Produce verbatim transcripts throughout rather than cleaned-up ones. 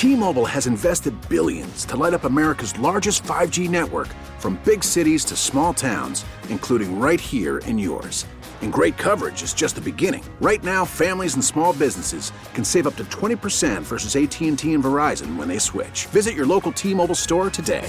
T-Mobile has invested billions to light up America's largest five G network, from big cities to small towns, including right here in yours. And great coverage is just the beginning. Right now, families and small businesses can save up to twenty percent versus A T and T and Verizon when they switch. Visit your local T-Mobile store today.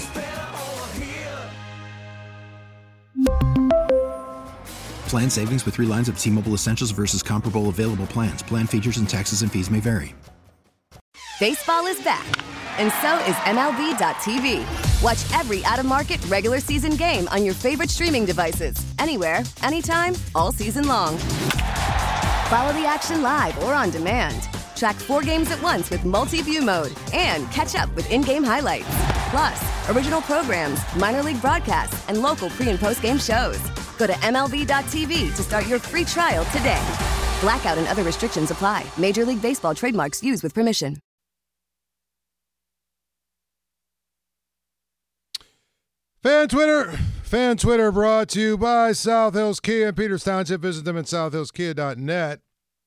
Plan savings with three lines of T-Mobile Essentials versus comparable available plans. Plan features and taxes and fees may vary. Baseball is back, and so is M L B dot T V. Watch every out-of-market regular season game on your favorite streaming devices, anywhere, anytime, all season long. Follow the action live or on demand. Track four games at once with multi-view mode and catch up with in-game highlights. Plus, original programs, minor league broadcasts, and local pre- and post-game shows. Go to M L B dot T V to start your free trial today. Blackout and other restrictions apply. Major League Baseball trademarks used with permission. Fan Twitter, Fan Twitter brought to you by South Hills Kia in Peters Township. Visit them at south hills kia dot net.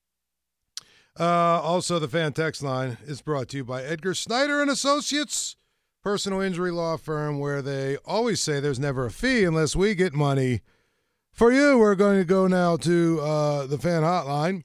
Uh, also, the Fan Text line is brought to you by Edgar Snyder and Associates, personal injury law firm, where they always say there's never a fee unless we get money. For you, we're going to go now to uh, the Fan Hotline.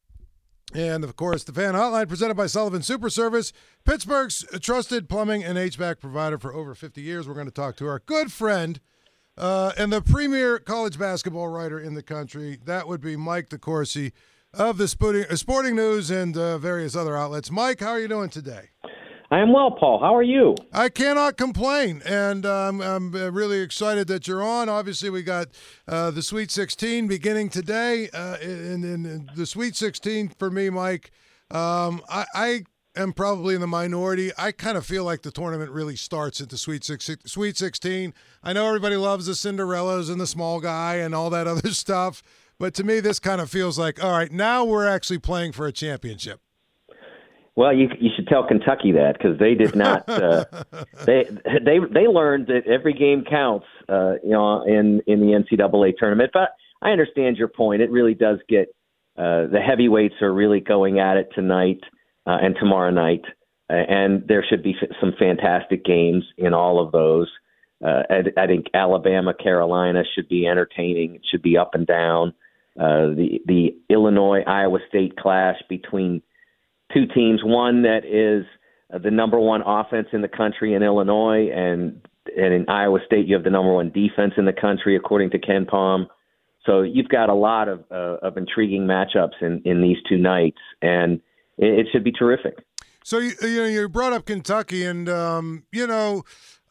And, of course, the Fan Hotline presented by Sullivan Super Service, Pittsburgh's trusted plumbing and H V A C provider for over fifty years. We're going to talk to our good friend uh, and the premier college basketball writer in the country. That would be Mike DeCourcy of the Sporting, uh, Sporting News and uh, various other outlets. Mike, how are you doing today? I am well, Paul. How are you? I cannot complain, and um, I'm really excited that you're on. Obviously, we got uh, the Sweet sixteen beginning today, uh, and, and the Sweet sixteen for me, Mike, um, I, I am probably in the minority. I kind of feel like the tournament really starts at the Sweet Sweet sixteen. I know everybody loves the Cinderellas and the small guy and all that other stuff, but to me, this kind of feels like, all right, now we're actually playing for a championship. Well, you you should tell Kentucky that, because they did not. Uh, they they they learned that every game counts, uh, you know, in in the N C double A tournament. But I understand your point. It really does get uh, the heavyweights are really going at it tonight uh, and tomorrow night, uh, and there should be f- some fantastic games in all of those. Uh, I, I think Alabama, Carolina should be entertaining. It should be up and down. Uh, the the Illinois Iowa State clash between two teams, one that is uh, the number one offense in the country in Illinois, and and in Iowa State you have the number one defense in the country, according to Ken Pom. So you've got a lot of uh, of intriguing matchups in, in these two nights, and it, it should be terrific. So you, you know you brought up Kentucky, and um, you know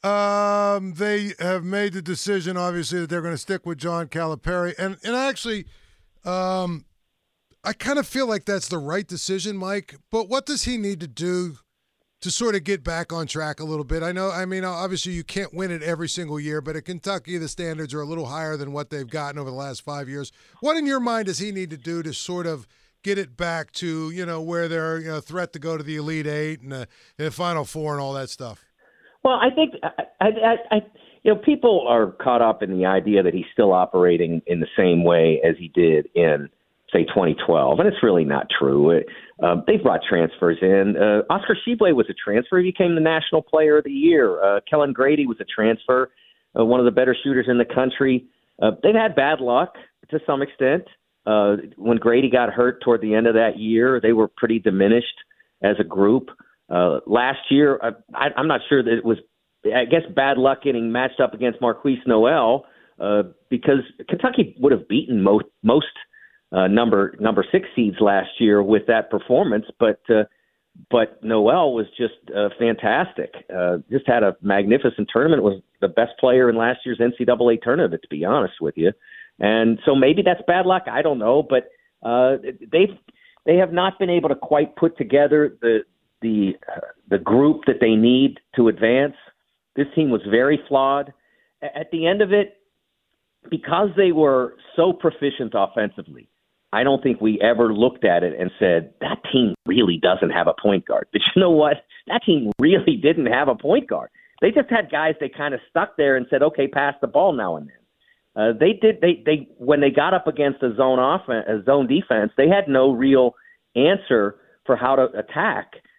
um, they have made the decision, obviously, that they're going to stick with John Calipari, and and actually. Um, I kind of feel like that's the right decision, Mike, but what does he need to do to sort of get back on track a little bit? I know, I mean, obviously you can't win it every single year, but at Kentucky, the standards are a little higher than what they've gotten over the last five years. What in your mind does he need to do to sort of get it back to, you know, where they're, you know, a threat to go to the Elite Eight and the, and the Final Four and all that stuff? Well, I think, I, I, I, you know, people are caught up in the idea that he's still operating in the same way as he did in, say, twenty twelve, and it's really not true. It, uh, they've brought transfers in. Uh, Oscar Tshiebwe was a transfer. He became the National Player of the Year. Uh, Kellen Grady was a transfer, uh, one of the better shooters in the country. Uh, they've had bad luck to some extent. Uh, when Grady got hurt toward the end of that year, they were pretty diminished as a group. Uh, last year, I, I, I'm not sure that it was, I guess, bad luck getting matched up against Marquise Noel, uh, because Kentucky would have beaten most most Uh, number number six seeds last year with that performance, but uh, but Noel was just uh, fantastic. Uh, just had a magnificent tournament. Was the best player in last year's N C double A tournament, to be honest with you. And so maybe that's bad luck. I don't know, but uh, they've they have not been able to quite put together the the uh, the group that they need to advance. This team was very flawed. At the end of it, because they were so proficient offensively, I don't think we ever looked at it and said, that team really doesn't have a point guard. But you know what? That team really didn't have a point guard. They just had guys they kind of stuck there and said, okay, pass the ball now and then. Uh, they did. They they when they got up against a zone offense, a zone defense, they had no real answer for how to attack.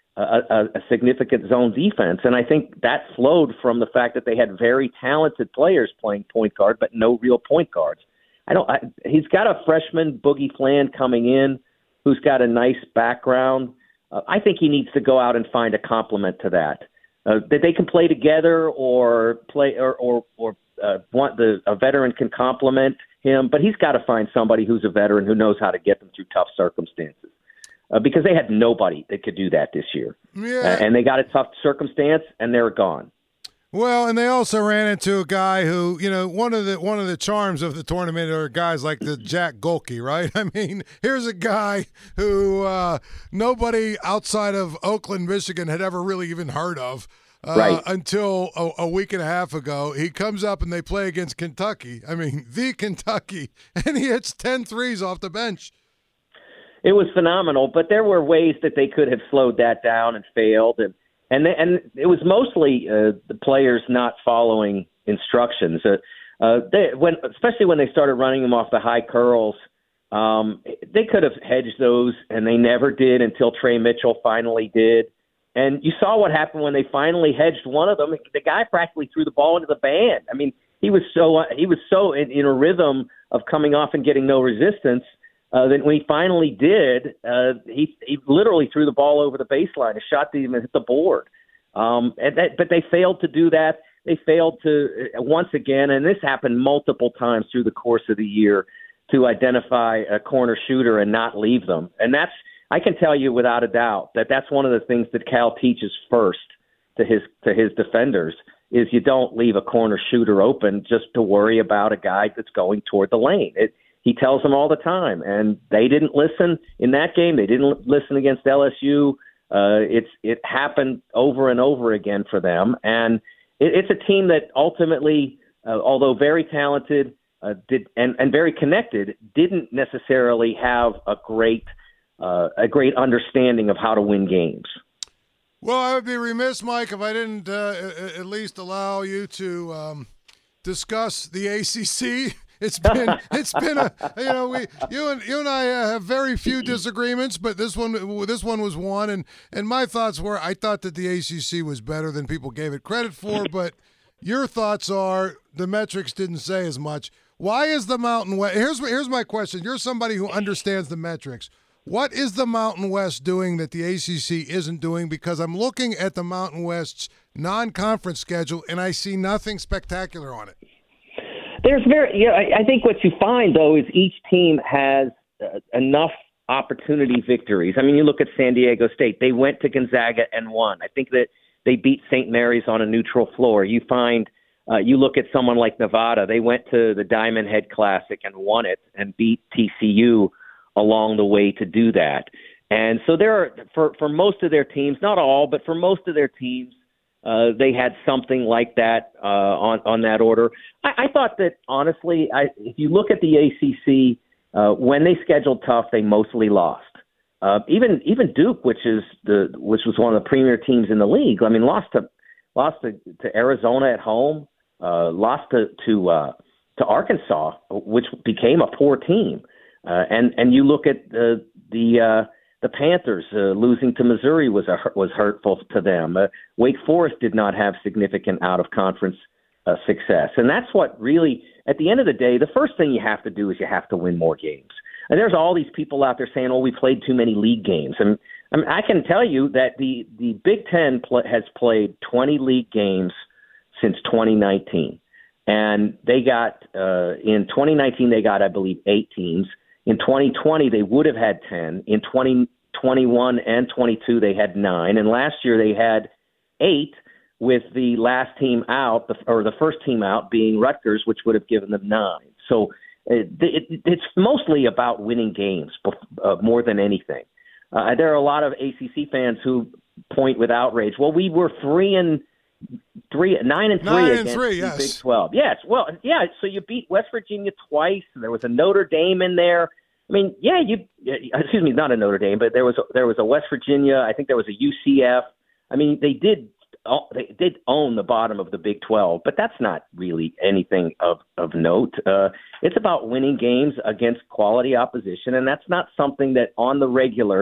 a, a, a significant zone defense. And I think that flowed from the fact that they had very talented players playing point guard, but no real point guards. I don't. I, he's got a freshman, Boogie Flan, coming in, who's got a nice background. Uh, I think he needs to go out and find a complement to that. Uh, that they can play together, or play, or or, or uh, want the a veteran can complement him. But he's got to find somebody who's a veteran who knows how to get them through tough circumstances. Uh, because they had nobody that could do that this year, yeah. uh, and they got a tough circumstance, and they're gone. Well, and they also ran into a guy who, you know, one of the one of the charms of the tournament are guys like the Jack Golke, right? I mean, here's a guy who uh, nobody outside of Oakland, Michigan had ever really even heard of uh, right. until a, a week and a half ago. He comes up and they play against Kentucky. I mean, the Kentucky, and he hits ten threes off the bench. It was phenomenal, but there were ways that they could have slowed that down and failed, and And they, and it was mostly uh, the players not following instructions. Uh, uh, they, when, especially when they started running them off the high curls, um, they could have hedged those, and they never did until Trey Mitchell finally did. And you saw what happened when they finally hedged one of them. The guy practically threw the ball into the band. I mean, he was so uh, he was so in, in a rhythm of coming off and getting no resistance. Uh, then when he finally did, uh, he he literally threw the ball over the baseline. A shot didn't even hit the board. Um, and that, but they failed to do that. They failed to, uh, once again, and this happened multiple times through the course of the year, to identify a corner shooter and not leave them. And that's, I can tell you without a doubt that that's one of the things that Cal teaches first to his to his defenders, is you don't leave a corner shooter open just to worry about a guy that's going toward the lane. It, He tells them all the time, and they didn't listen in that game. They didn't listen against L S U. Uh, it's it happened over and over again for them, and it, it's a team that ultimately, uh, although very talented, uh, did and, and very connected, didn't necessarily have a great uh, a great understanding of how to win games. Well, I would be remiss, Mike, if I didn't uh, at least allow you to um, discuss the A C C. It's been it's been a you know we you and you and I have very few disagreements, but this one this one was one, and and my thoughts were, I thought that the A C C was better than people gave it credit for, but your thoughts are the metrics didn't say as much. Why is the Mountain West? Here's here's my question. You're somebody who understands the metrics. What is the Mountain West doing that the A C C isn't doing? Because I'm looking at the Mountain West's non-conference schedule, and I see nothing spectacular on it. There's very, yeah. I, I think what you find though is each team has uh, enough opportunity victories. I mean, you look at San Diego State; they went to Gonzaga and won. I think that they beat Saint Mary's on a neutral floor. You find, uh, you look at someone like Nevada; they went to the Diamond Head Classic and won it, and beat T C U along the way to do that. And so there are, for for most of their teams, not all, but for most of their teams, Uh, they had something like that uh, on on that order. I, I thought that honestly, I, if you look at the A C C, uh, when they scheduled tough, they mostly lost. Uh, even even Duke, which is the which was one of the premier teams in the league, I mean, lost to lost to, to Arizona at home, uh, lost to to, uh, to Arkansas, which became a poor team. Uh, and and you look at the the uh, The Panthers uh, losing to Missouri was a, was hurtful to them. Uh, Wake Forest did not have significant out-of-conference uh, success. And that's what really, at the end of the day, the first thing you have to do is you have to win more games. And there's all these people out there saying, oh, we played too many league games. And I mean, I can tell you that the, the Big Ten pl- has played twenty league games since twenty nineteen. And they got, uh, in twenty nineteen, they got, I believe, eight teams. In twenty twenty, they would have had ten. In twenty twenty-one and twenty-two, they had nine. And last year, they had eight, with the last team out, the, or the first team out, being Rutgers, which would have given them nine. So it, it, it's mostly about winning games uh, more than anything. Uh, there are a lot of A C C fans who point with outrage. Well, we were three and three, nine and three nine against and three, the yes. Big twelve. Yes, well, yeah. So you beat West Virginia twice. There was a Notre Dame in there. I mean, yeah, you. Excuse me, not a Notre Dame, but there was a, there was a West Virginia. I think there was a U C F. I mean, they did they did own the bottom of the Big twelve, but that's not really anything of of note. Uh, it's about winning games against quality opposition, and that's not something that on the regular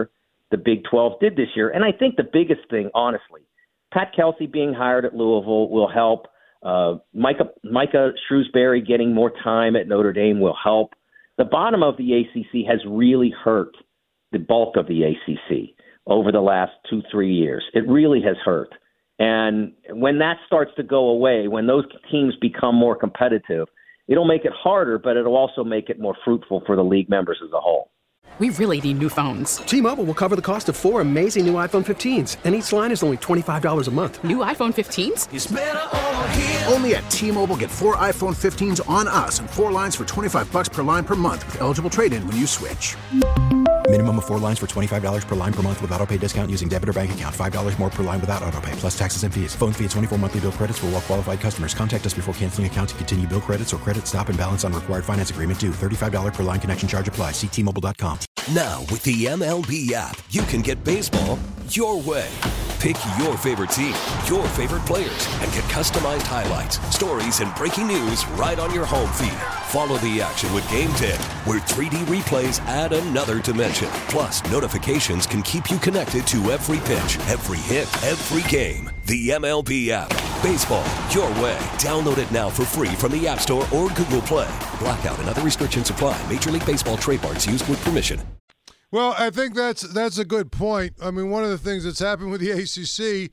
the Big twelve did this year. And I think the biggest thing, honestly, Pat Kelsey being hired at Louisville will help. Uh, Micah, Micah Shrewsbury getting more time at Notre Dame will help. The bottom of the A C C has really hurt the bulk of the A C C over the last two, three years. It really has hurt. And when that starts to go away, when those teams become more competitive, it'll make it harder, but it'll also make it more fruitful for the league members as a whole. We really need new phones. T-Mobile will cover the cost of four amazing new iPhone fifteens, and each line is only twenty-five dollars a month. New iPhone fifteens? It's better over here. Only at T-Mobile, get four iPhone fifteens on us and four lines for twenty-five dollars per line per month with eligible trade-in when you switch. Minimum of four lines for twenty-five dollars per line per month with autopay discount using debit or bank account. five dollars more per line without autopay, plus taxes and fees. Phone fee at twenty-four monthly bill credits for well-qualified customers. Contact us before canceling account to continue bill credits or credit stop and balance on required finance agreement due. thirty-five dollars per line connection charge applies. See T Mobile dot com. Now, with the M L B app, you can get baseball your way. Pick your favorite team, your favorite players, and get customized highlights, stories, and breaking news right on your home feed. Follow the action with Game ten, where three D replays add another dimension. Plus, notifications can keep you connected to every pitch, every hit, every game. The M L B app. Baseball your way. Download it now for free from the App Store or Google Play. Blackout and other restrictions apply. Major League Baseball trademarks used with permission. Well, I think that's that's a good point. I mean, one of the things that's happened with the A C C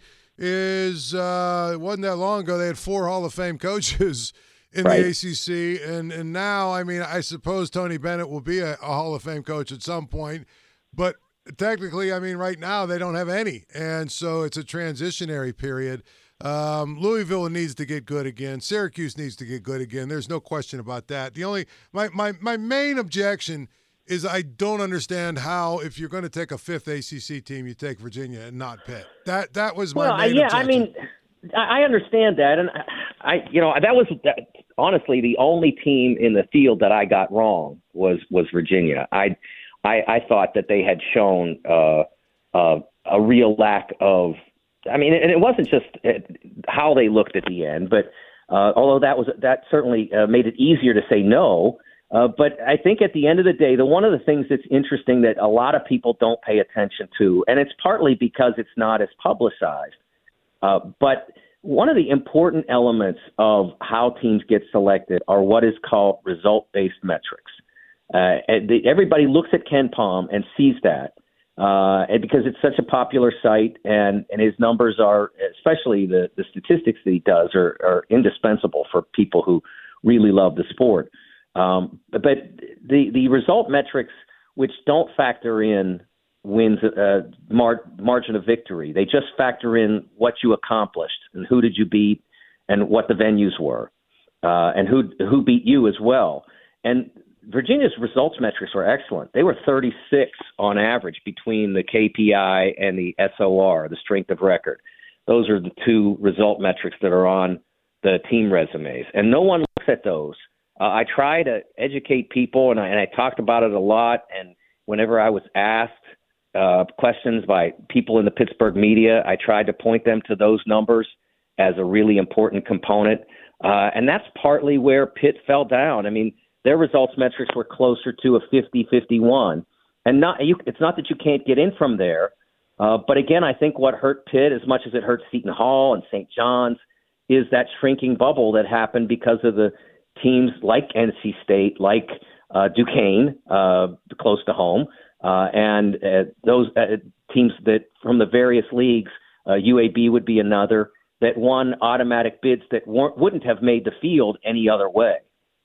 is uh, it wasn't that long ago they had four Hall of Fame coaches in right. the A C C, and and now, I mean, I suppose Tony Bennett will be a, a Hall of Fame coach at some point, but technically, I mean, right now they don't have any, and so it's a transitionary period. Um, Louisville needs to get good again. Syracuse needs to get good again. There's no question about that. The only my my my main objection is I don't understand how, if you're going to take a fifth A C C team, you take Virginia and not Pitt. That that was my well, main yeah, objection. I mean, I understand that, and I, you know, that was that, honestly the only team in the field that I got wrong was was Virginia. I I, I thought that they had shown uh, uh, a real lack of. I mean, and it wasn't just how they looked at the end, but uh, although that was that certainly uh, made it easier to say no. Uh, but I think at the end of the day, the one of the things that's interesting that a lot of people don't pay attention to, and it's partly because it's not as publicized, uh, but one of the important elements of how teams get selected are what is called result-based metrics. Uh, and the, everybody looks at Ken Palm and sees that, uh, and because it's such a popular site, and, and his numbers are, especially the, the statistics that he does, are, are indispensable for people who really love the sport. Um, but the, the result metrics, which don't factor in wins, uh, mar- margin of victory, they just factor in what you accomplished and who did you beat and what the venues were, uh, and who who beat you as well. And Virginia's results metrics were excellent. They were thirty-six on average between the K P I and the S O R, the strength of record. Those are the two result metrics that are on the team resumes, and no one looks at those. Uh, I try to educate people, and I, and I talked about it a lot. And whenever I was asked uh, questions by people in the Pittsburgh media, I tried to point them to those numbers as a really important component. Uh, and that's partly where Pitt fell down. I mean, their results metrics were closer to a fifty fifty-one. And not you, it's not that you can't get in from there. Uh, but again, I think what hurt Pitt as much as it hurt Seton Hall and Saint John's is that shrinking bubble that happened because of the teams like N C State, like uh, Duquesne, uh, close to home, uh, and uh, those uh, teams that from the various leagues, uh, U A B would be another, that won automatic bids that weren't, wouldn't have made the field any other way.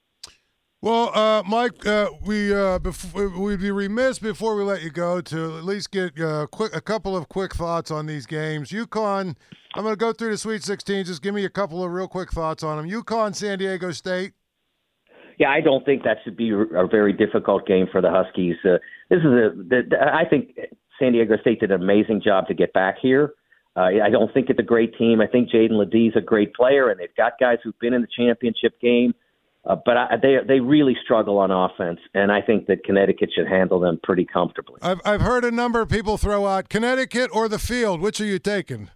Well, uh, Mike, uh, we uh, bef- we'd be remiss before we let you go to at least get uh, quick, a couple of quick thoughts on these games. UConn, I'm going to go through the Sweet sixteen. Just give me a couple of real quick thoughts on them. UConn, San Diego State. Yeah, I don't think that should be a very difficult game for the Huskies. Uh, this is a. The, I think San Diego State did an amazing job to get back here. Uh, I don't think it's a great team. I think Jaden Ledee's a great player, and they've got guys who've been in the championship game. Uh, but I, they they really struggle on offense, and I think that Connecticut should handle them pretty comfortably. I've I've heard a number of people throw out Connecticut or the field. Which are you taking?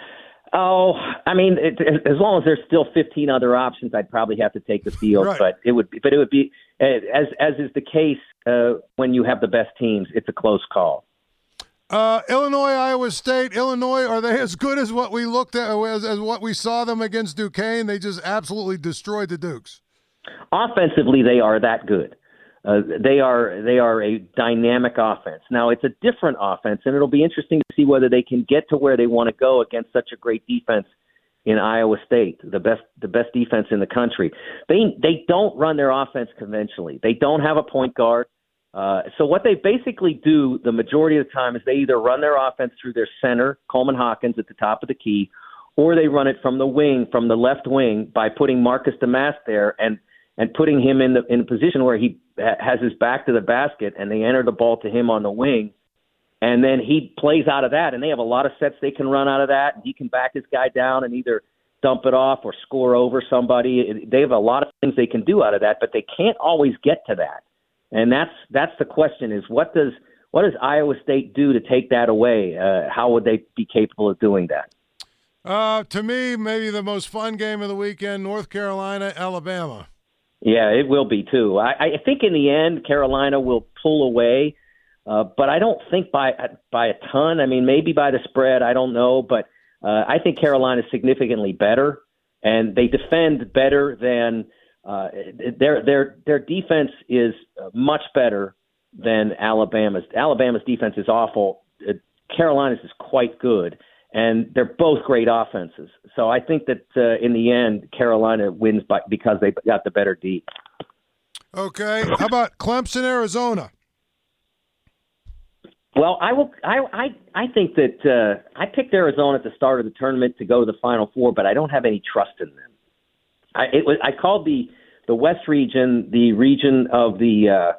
Oh, I mean, it, as long as there's still fifteen other options, I'd probably have to take the field. Right. But it would, be, but it would be as as is the case uh, when you have the best teams. It's a close call. Uh, Illinois, Iowa State. Illinois, are they as good as what we looked at, as, as what we saw them against Duquesne? They just absolutely destroyed the Dukes. Offensively, they are that good. Uh, they are they are a dynamic offense. Now, it's a different offense, and it'll be interesting to see whether they can get to where they want to go against such a great defense in Iowa State, the best the best defense in the country. They they don't run their offense conventionally. They don't have a point guard. Uh, so what they basically do the majority of the time is they either run their offense through their center, Coleman Hawkins, at the top of the key, or they run it from the wing, from the left wing, by putting Marcus Damask there and and putting him in the in a position where he has his back to the basket, and they enter the ball to him on the wing, and then he plays out of that. And they have a lot of sets they can run out of that. And he can back his guy down and either dump it off or score over somebody. They have a lot of things they can do out of that, but they can't always get to that. And that's that's the question: is what does what does Iowa State do to take that away? Uh, how would they be capable of doing that? Uh, to me, maybe the most fun game of the weekend: North Carolina, Alabama. Yeah, it will be too. I, I think in the end, Carolina will pull away, uh, but I don't think by by a ton. I mean, maybe by the spread. I don't know, but uh, I think Carolina is significantly better, and they defend better than uh, their their their defense is much better than Alabama's. Alabama's defense is awful. Uh, Carolina's is quite good. And they're both great offenses. So I think that uh, in the end, Carolina wins by, because they got the better D. Okay. How about Clemson, Arizona? Well, I will. I I, I think that uh, I picked Arizona at the start of the tournament to go to the Final Four, but I don't have any trust in them. I it was I called the the West region the region of the uh,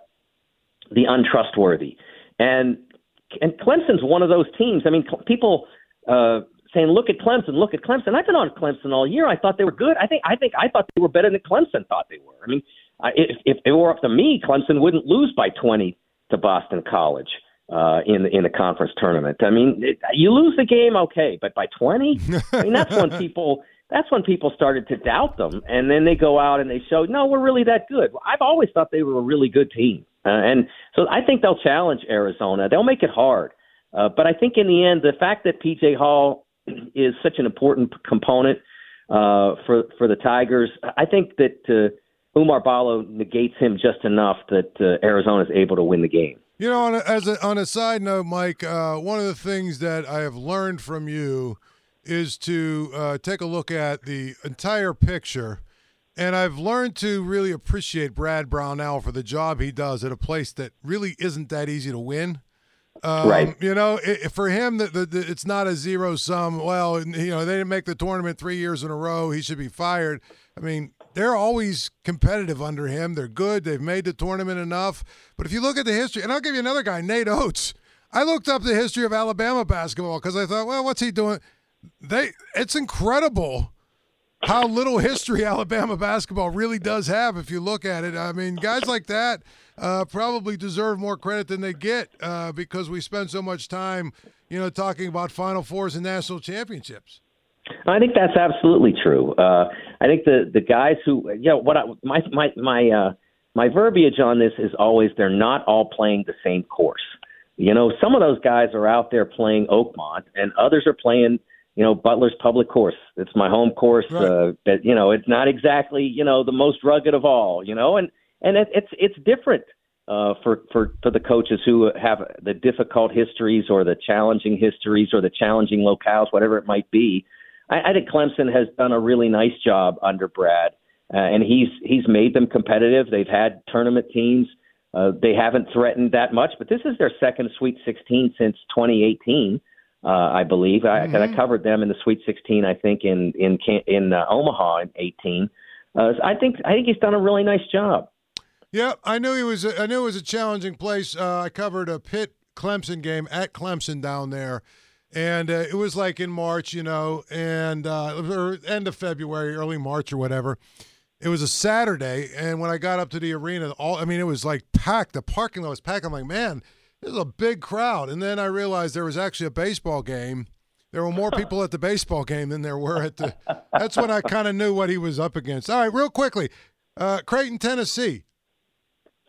the untrustworthy, and and Clemson's one of those teams. I mean, people. Uh, saying, look at Clemson, look at Clemson. I've been on Clemson all year. I thought they were good. I think I think I thought they were better than Clemson thought they were. I mean, I, if, if it were up to me, Clemson wouldn't lose by twenty to Boston College uh, in in the conference tournament. I mean, it, you lose the game, okay, but by twenty, I mean that's when people that's when people started to doubt them, and then they go out and they show, no, we're really that good. Well, I've always thought they were a really good team, uh, and so I think they'll challenge Arizona. They'll make it hard. Uh, but I think in the end, the fact that P J Hall is such an important component uh, for for the Tigers, I think that uh, Umar Ballo negates him just enough that uh, Arizona is able to win the game. You know, on a, as a, on a side note, Mike, uh, one of the things that I have learned from you is to uh, take a look at the entire picture. And I've learned to really appreciate Brad Brownell for the job he does at a place that really isn't that easy to win. Um, right. You know, it, for him, the, the, the, it's not a zero sum. Well, you know, they didn't make the tournament three years in a row. He should be fired. I mean, they're always competitive under him. They're good. They've made the tournament enough. But if you look at the history, and I'll give you another guy, Nate Oates. I looked up the history of Alabama basketball because I thought, well, what's he doing? They, it's incredible how little history Alabama basketball really does have if you look at it. I mean, guys like that uh, probably deserve more credit than they get uh, because we spend so much time, you know, talking about Final Fours and national championships. I think that's absolutely true. Uh, I think the the guys who, you know, what I, my my my uh, my verbiage on this is always they're not all playing the same course. You know, some of those guys are out there playing Oakmont, and others are playing, you know, Butler's public course. It's my home course. Right. Uh, but, you know, it's not exactly, you know, the most rugged of all, you know, and, and it, it's, it's different uh, for, for, for the coaches who have the difficult histories or the challenging histories or the challenging locales, whatever it might be. I, I think Clemson has done a really nice job under Brad, uh, and he's, he's made them competitive. They've had tournament teams. Uh, they haven't threatened that much, but this is their second Sweet sixteen since twenty eighteen. Uh, I believe I, mm-hmm. I covered them in the Sweet sixteen. I think in in in uh, Omaha in eighteen. Uh, so I think I think he's done a really nice job. Yeah, I knew he was. A, I knew it was a challenging place. Uh, I covered a Pitt Clemson game at Clemson down there, and uh, it was like in March, you know, and uh, or end of February, early March or whatever. It was a Saturday, and when I got up to the arena, all I mean, it was like packed. The parking lot was packed. I'm like, man, this is a big crowd. And then I realized there was actually a baseball game. There were more people at the baseball game than there were at the – that's when I kind of knew what he was up against. All right, real quickly, uh, Creighton, Tennessee.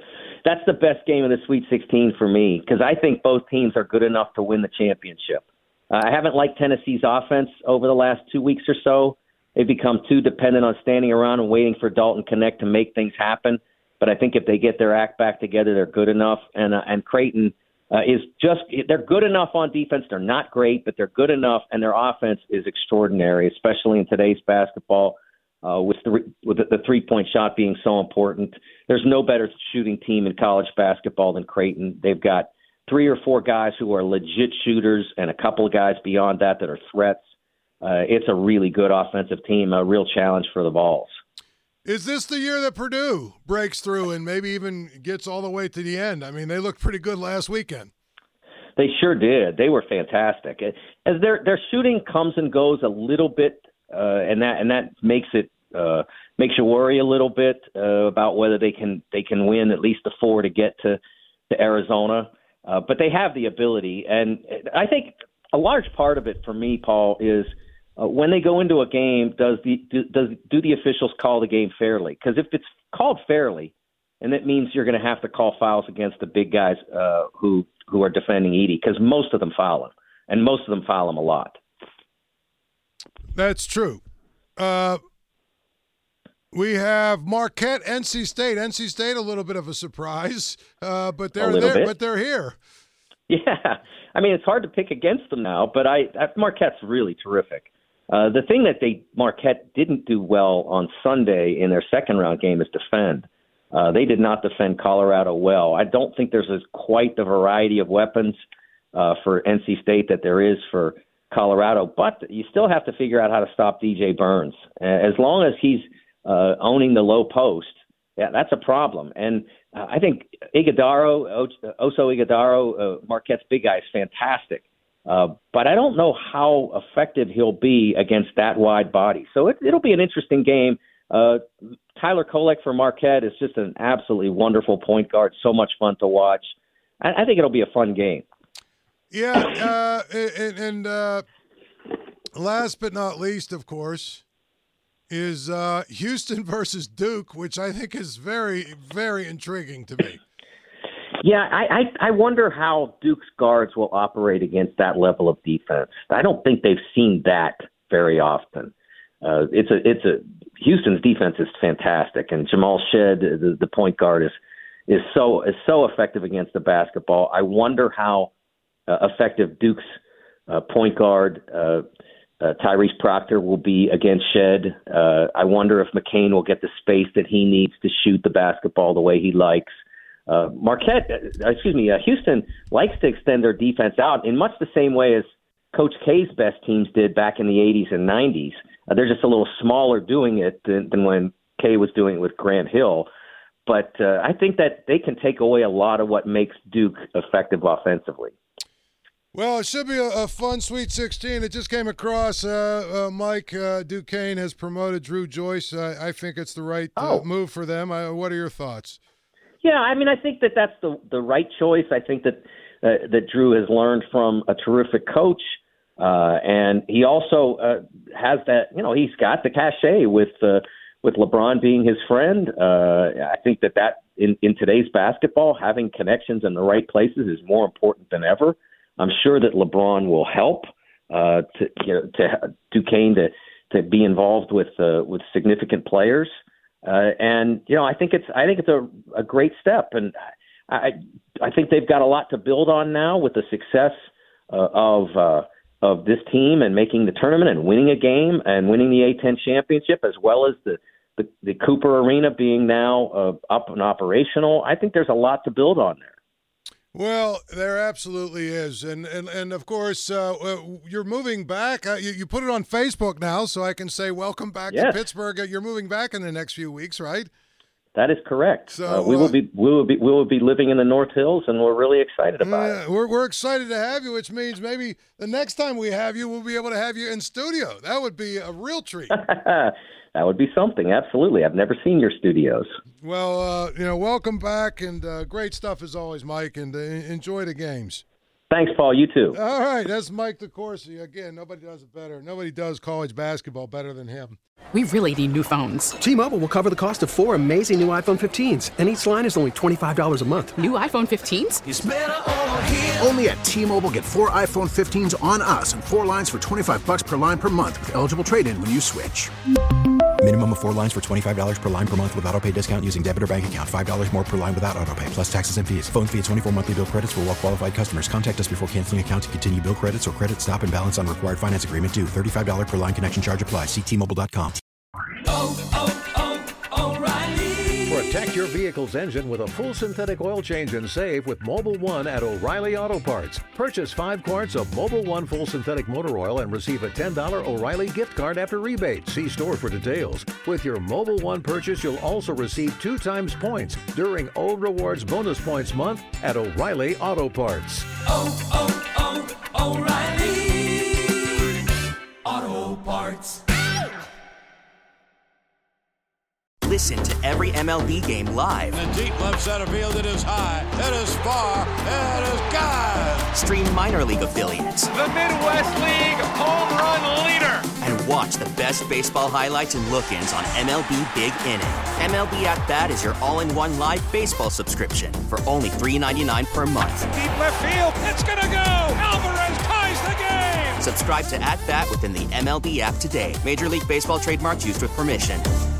that's the best game of the Sweet sixteen for me because I think both teams are good enough to win the championship. Uh, I haven't liked Tennessee's offense over the last two weeks or so. They've become too dependent on standing around and waiting for Dalton Connect to make things happen. But I think if they get their act back together, they're good enough. And uh, and Creighton uh, is just – they're good enough on defense. They're not great, but they're good enough, and their offense is extraordinary, especially in today's basketball uh, with, the, with the, the three-point shot being so important. There's no better shooting team in college basketball than Creighton. They've got three or four guys who are legit shooters and a couple of guys beyond that that are threats. Uh, it's a really good offensive team, a real challenge for the Vols. Is this the year that Purdue breaks through and maybe even gets all the way to the end? I mean, they looked pretty good last weekend. They sure did. They were fantastic. As their their shooting comes and goes a little bit, uh, and that and that makes it uh, makes you worry a little bit uh, about whether they can they can win at least the four to get to to Arizona. Uh, but they have the ability, and I think a large part of it for me, Paul, is. Uh, when they go into a game, does the do, does do the officials call the game fairly? Because if it's called fairly, and that means you're going to have to call fouls against the big guys uh, who who are defending Edey, because most of them foul him, and most of them foul him a lot. That's true. Uh, we have Marquette, N C State. N C State, a little bit of a surprise, uh, but they're there. Bit. But they're here. Yeah, I mean it's hard to pick against them now, but I Marquette's really terrific. Uh, the thing that they Marquette didn't do well on Sunday in their second round game is defend. Uh, they did not defend Colorado well. I don't think there's a, quite the variety of weapons uh, for N C State that there is for Colorado, but you still have to figure out how to stop D J Burns. As long as he's uh, owning the low post, yeah, that's a problem. And uh, I think Iguodaro, Oso Iguodaro, uh, Marquette's big guy, is fantastic. Uh, but I don't know how effective he'll be against that wide body. So it, it'll be an interesting game. Uh, Tyler Kolek for Marquette is just an absolutely wonderful point guard. So much fun to watch. I, I think it'll be a fun game. Yeah, uh, and, and uh, last but not least, of course, is uh, Houston versus Duke, which I think is very, very intriguing to me. Yeah, I, I, I wonder how Duke's guards will operate against that level of defense. I don't think they've seen that very often. Uh, it's a it's a Houston's defense is fantastic, and Jamal Shead, the, the point guard, is is so is so effective against the basketball. I wonder how uh, effective Duke's uh, point guard uh, uh, Tyrese Proctor will be against Shead. Uh, I wonder if McCain will get the space that he needs to shoot the basketball the way he likes. Uh, Marquette, uh, excuse me, uh, Houston likes to extend their defense out in much the same way as Coach K's best teams did back in the eighties and nineties. Uh, they're just a little smaller doing it than, than when K was doing it with Grant Hill. But uh, I think that they can take away a lot of what makes Duke effective offensively. Well, it should be a, a fun Sweet sixteen. It just came across, uh, uh, Mike uh, Duquesne has promoted Drew Joyce. Uh, I think it's the right uh, oh. move for them. I, what are your thoughts? Yeah, I mean, I think that that's the the right choice. I think that uh, that Drew has learned from a terrific coach, uh, and he also uh, has that. You know, he's got the cachet with uh, with LeBron being his friend. Uh, I think that that in, in today's basketball, having connections in the right places is more important than ever. I'm sure that LeBron will help uh, to you know, to Duquesne to to be involved with uh, with significant players. Uh, and you know, I think it's I think it's a, a great step, and I I think they've got a lot to build on now with the success uh, of uh, of this team and making the tournament and winning a game and winning the A ten championship, as well as the the, the Cooper Arena being now uh, up and operational. I think there's a lot to build on there. Well, there absolutely is, and and and of course, uh, you're moving back. Uh, you, you put it on Facebook now, so I can say welcome back yes. to Pittsburgh. You're moving back in the next few weeks, right? That is correct. So uh, we will be we will be we will be living in the North Hills, and we're really excited about yeah, it. We're we're excited to have you, which means maybe the next time we have you, we'll be able to have you in studio. That would be a real treat. That would be something. Absolutely. I've never seen your studios. Well, uh, you know, welcome back, and uh, great stuff as always, Mike, and uh, enjoy the games. Thanks, Paul. You too. All right, that's Mike DeCourcy. Again, nobody does it better. Nobody does college basketball better than him. We really need new phones. T-Mobile will cover the cost of four amazing new iPhone fifteens, and each line is only twenty-five dollars a month. New iPhone fifteens? It's better over here. Only at T-Mobile, get four iPhone fifteens on us and four lines for twenty-five bucks per line per month with eligible trade-in when you switch. Minimum of four lines for twenty-five dollars per line per month with autopay discount using debit or bank account. five dollars more per line without autopay, plus taxes and fees. Phone fee at twenty-four monthly bill credits for well-qualified customers. Contact us before canceling account to continue bill credits or credit stop and balance on required finance agreement due. thirty-five dollars per line connection charge applies. See T Mobile dot com. Oh, oh, oh, O'Reilly. Protect your vehicle's engine with a full synthetic oil change and save with Mobil one at O'Reilly Auto Parts. Purchase five quarts of Mobil one full synthetic motor oil and receive a ten dollars O'Reilly gift card after rebate. See store for details. With your Mobil one purchase, you'll also receive two times points during O Rewards Bonus Points Month at O'Reilly Auto Parts. Oh, oh, oh, O'Reilly Auto Parts. Listen to every M L B game live. In the deep left center field, it is high, it is far, it is gone. Stream minor league affiliates. The Midwest League home run leader. And watch the best baseball highlights and look-ins on M L B Big Inning. M L B At Bat is your all-in-one live baseball subscription for only three dollars and ninety-nine cents per month. Deep left field, it's gonna go. Alvarez ties the game. Subscribe to At Bat within the M L B app today. Major League Baseball trademarks used with permission.